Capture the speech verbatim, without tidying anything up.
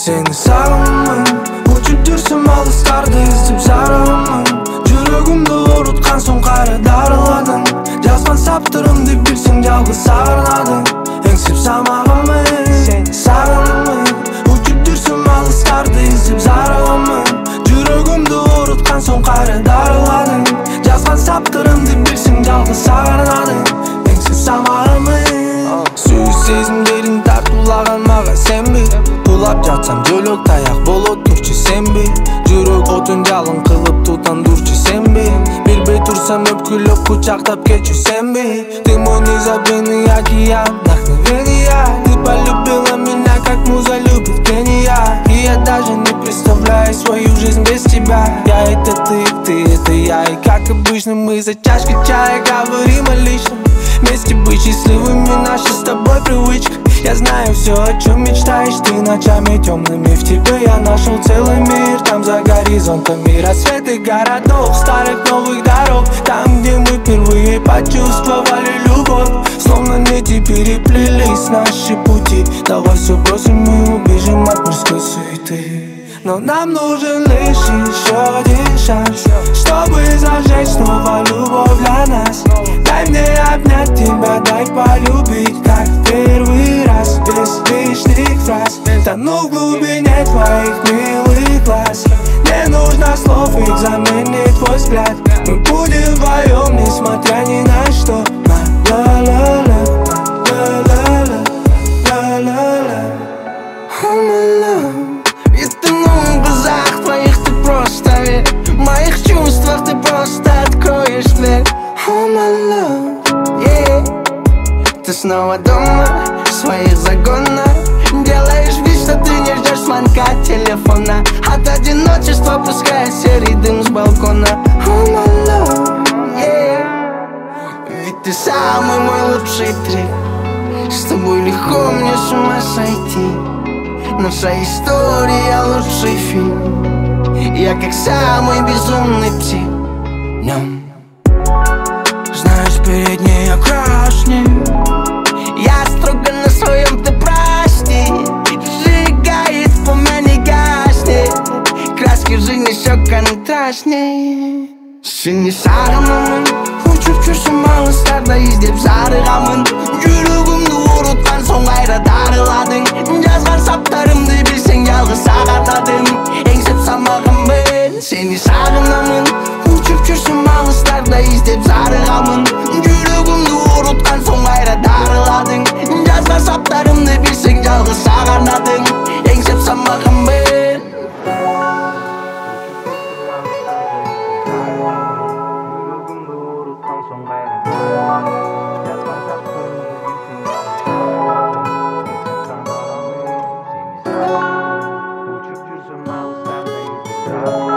Seni sağlamın, uçup düşsem alışlarda izlep zararımın. Жүрөгүмдү оруткан соң кайра дарыладың. Жазган саптырымды билсең жалгыз сагынадың. Эңсеп самагымын, сени сагынамын. Учуп жүрсөм алыстарды издеп зарыламын. Жүрөгүмдү оруткан соң кайра дарыладың. Жазган саптырымды билсең жалгыз сагынадың. Эңсеп самагымын. Сүйүү сезимдерин тартуулаган мага сенби? Улап жатсам жөлөк таяк болот турчу сенби? Жүрөк отун жалын кылып тутандырчу сенби? Билбей турсам өпкүлөп кучактап кетчү сенби? Ты мой незабвенный океан, вдохновение. Ты полюбила меня, как муза любит гения. И я даже не представляю свою жизнь без тебя. Я это ты, ты это я. И как обычно мы за чашкой чая говорим о личном. Вместе быть счастливыми наша с тобой привычка. Я знаю все, о чем мечтаешь ты ночами темными. В тебе я нашел целый мир. Там за горизонтами рассветы городов, старых новых дорог. Там, где мы впервые почувствовали любовь. Словно нити переплелись наши пути. Давай все бросим и убежим от мирской суеты. Но нам нужен лишь еще один шанс, чтобы зажечь снова любовь для нас. Дай мне обнять тебя, дай полюбить, как в первый раз, без лишних фраз. Тону в глубине твоих милых глаз. Не нужно слов, их заменит твой взгляд. Мы будем вдвоем, несмотря ни на что. Ла-ла-ла, ла-ла-ла, ла-ла-ла. Oh my love. В глазах твоих ты просто верь. В моих чувствах ты просто откроешь дверь. Oh my love, yeah. Ты снова дома, в своих загонах. Делаешь вид, что ты не ждешь звонка телефона. От одиночества пускай серый дым с балкона. Oh my love, yeah. Ведь ты самый мой лучший трек. С тобой легко мне с ума сойти. Наша история лучший фильм. Я как самый безумный псих. Днем знаешь, перед ней я крашни. Я строго на своем, ты прости. Сжигает пламя, не гаснет. Краски жизни все контрастней. Сени сагынамын, учуп жүрсөм алыстарда издеп зарыгамын. Жүрөгүмдү оруткан соң кайра дарыладың. Жазган саптарымды билсең жалгыз сагынадың. Эңсеп самагымын, сени сагынамын. Учуп жүрсөм алыстарда издеп зарыгамын. Жүрөгүмдү оруткан соң кайра дарыладың. Жазган саптарымды билсең жалгыз сагынадың. Эңсеп самагымын. Oh